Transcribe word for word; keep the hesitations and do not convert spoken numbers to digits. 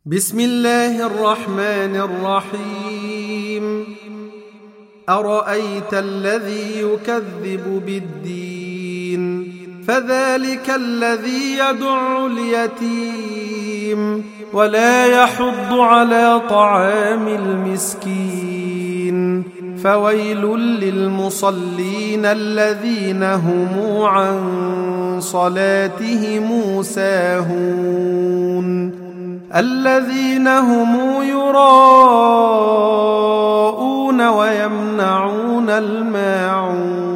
بسم الله الرحمن الرحيم. أرأيت الذي يكذب بالدين فذلك الذي يدع اليتيم ولا يحض على طعام المسكين فويل للمصلين الذين هم عن صلاتهم ساهون الذين هم يراءون ويمنعون الماعون